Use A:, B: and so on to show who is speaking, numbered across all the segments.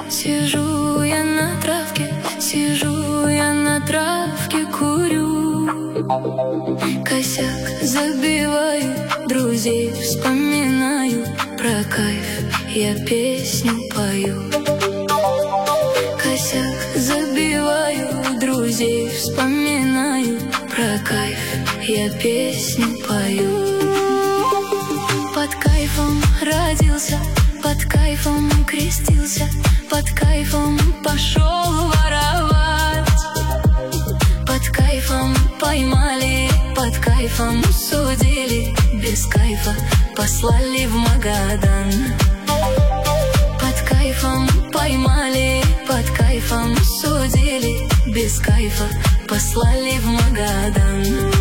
A: Сижу я на травке, сижу я на травке, курю. Косяк забиваю, друзей вспоминаю. Про кайф я песню пою. Косяк забиваю, друзей вспоминаю. Про кайф я песню пою. Под кайфом родился, под кайфом крестился, под кайфом пошел воровать. Под кайфом поймали, под кайфом судили, без кайфа послали в Магадан. Под кайфом поймали, под кайфом судили, без кайфа послали в Магадан.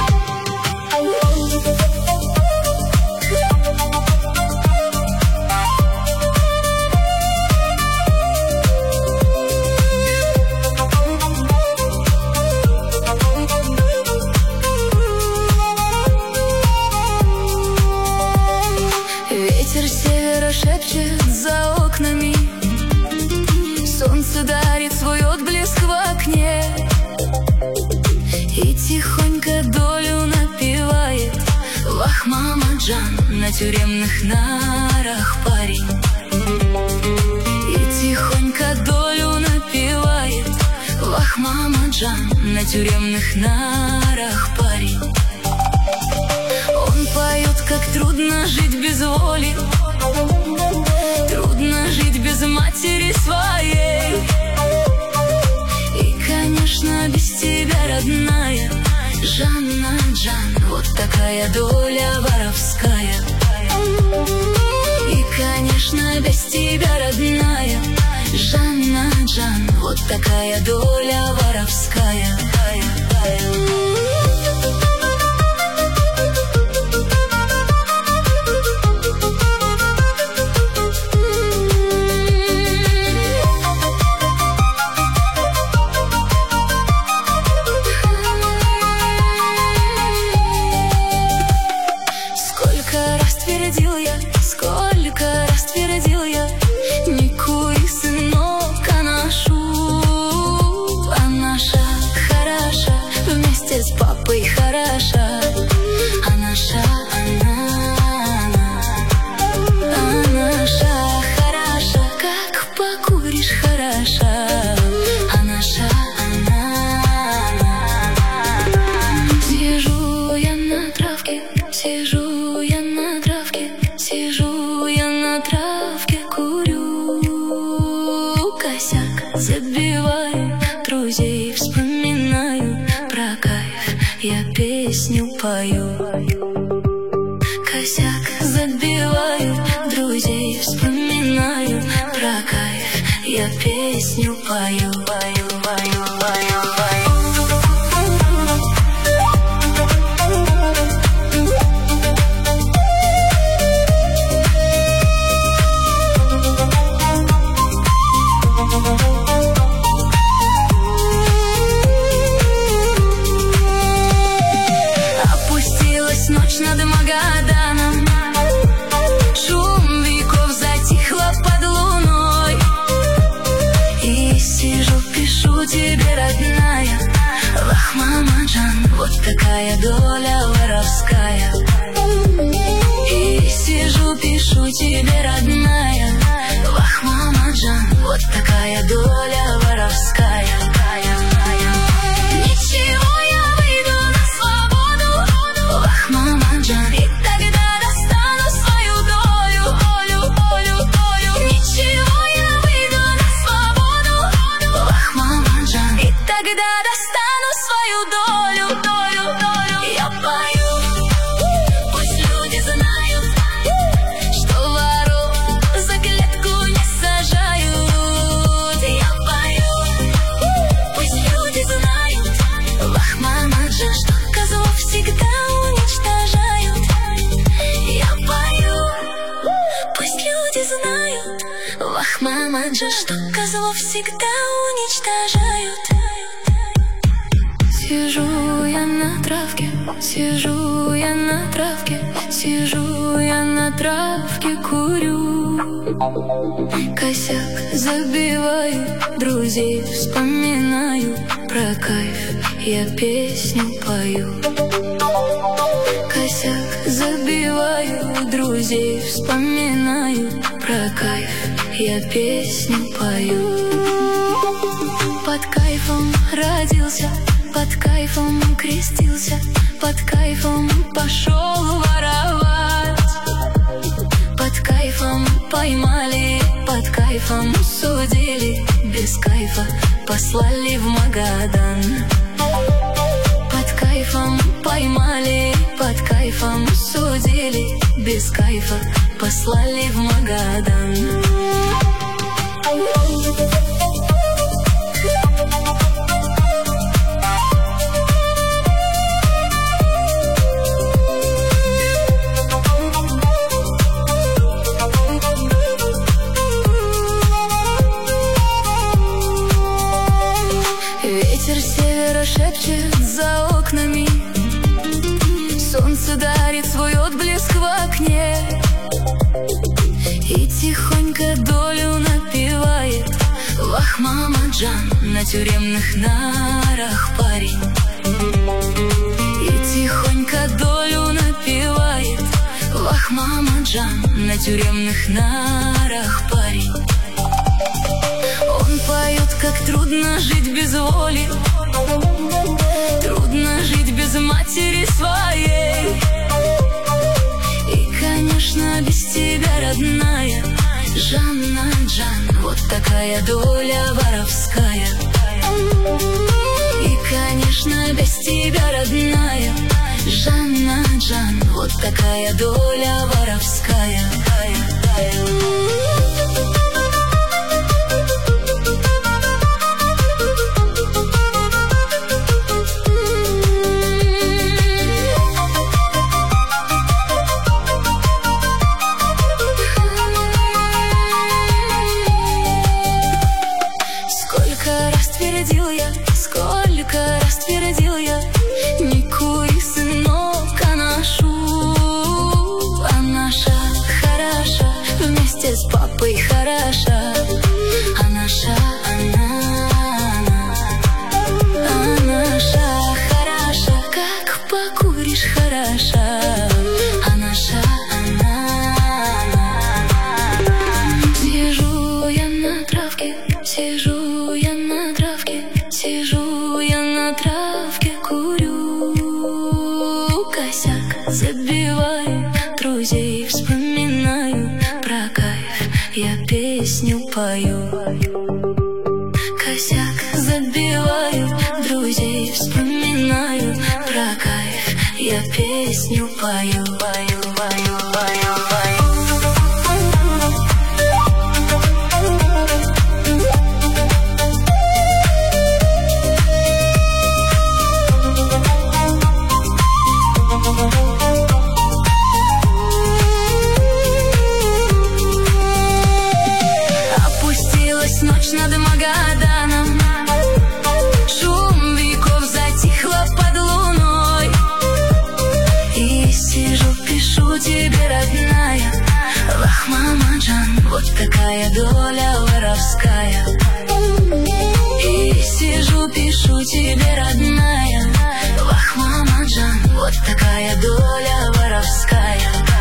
A: Ветер севера шепчет за окнами, солнце дарит свой отблеск в окне и тихонько долю напевает. Вах, мама Джан, на тюремных нарах парень. И тихонько долю напевает. Вах, мама Джан, на тюремных нарах парень. Он поет, как трудно жить без воли, трудно жить без матери своей. И, конечно, без тебя, родная Жанна Джан, вот такая доля воровская. И, конечно, без тебя, родная Жанна Джан, вот такая доля воровская. Сколько раз твердил я, не кури, сынок, а наша хороша, вместе с папой хороша. А наша, а наша хороша, как покуришь хороша. А наша, сижу я на травке, сижу я на травке, сижу я на травке, курю. Косяк забиваю, друзей вспоминаю. Про кайф я песню пою. Косяк забиваю, друзей вспоминаю. Про кайф я песню пою. Ночь над Магаданом, шум веков затихло под луной. И сижу, пишу тебе, родная, вах, мама Джан, вот такая доля воровская. И сижу, пишу тебе, родная, вах, мама Джан, вот такая доля воровская. Ничего, я выйду на свободу, вах, мама Джан, и тогда достану свою долю. Ничего, я выйду на свободу, вах, мама Джан, и тогда достану свою долю. Я пою, пусть люди знают, что воров за клетку не сажают. Я пою, пусть люди знают, вах, мама Джан, что козлов всегда уничтожают. Я пою, пусть люди знают, вах, мама Джан, что козлов всегда уничтожают. Сижу я на травке, сижу я на травке, сижу я на травке, курю. Косяк забиваю, друзей вспоминаю, про кайф я песню пою. Косяк забиваю, друзей вспоминаю, про кайф я песню пою. Под кайфом родился, под кайфом крестился, под кайфом пошел воровать. Под кайфом поймали, под кайфом судили, без кайфа послали в Магадан. Под кайфом поймали, под кайфом судили, без кайфа послали в Магадан. Ветер севера шепчет за окнами, солнце дарит свой отблеск в окне и тихонько долю напевает Вах Мамаджан на тюремных нарах парень. И тихонько долю напевает Вах Мамаджан на тюремных нарах парень. Он поет, как трудно жить без воли, трудно жить без матери своей. И, конечно, без тебя, родная Жанна Джан, вот такая доля воровская. И, конечно, без тебя, родная Жанна Джан, вот такая доля воровская. Сколько раз твердил я, не кури, сынок, а наша хороша, вместе с папой хороша, а наша, а наша хороша, как покуришь хороша, а наша, сижу я на травке, сижу я на травке, сижу я на травке, курю, косяк забиваю, друзей вспоминаю, про кайф я песню пою. Косяк забиваю, друзей вспоминаю, про кайф я песню пою. Ночь над Магаданом, шум веков затихло под луной. И сижу, пишу тебе, родная Вах Мамаджан, вот такая доля воровская. И сижу, пишу тебе, родная Вах Мамаджан, вот такая доля воровская.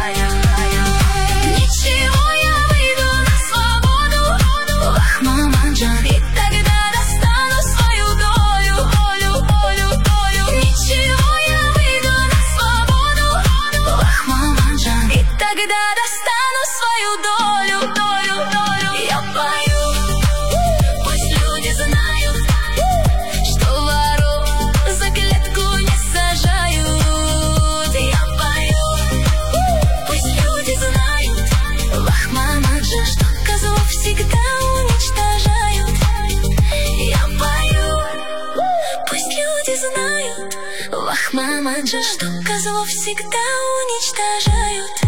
A: Ничего, я выйду на свободу, Вах Мамаджан, и тогда достану свою долю. Ничего, я выйду на свободу, Вах Мамаджан, и тогда достану свою долю. Я пою, пусть люди знают, что воров за клетку не сажают. Я пою, пусть люди знают, Вах Мамаджан, что козлов всегда уничтожают. Я пою, пусть люди знают, Вах Мамаджан, что козлов всегда уничтожают.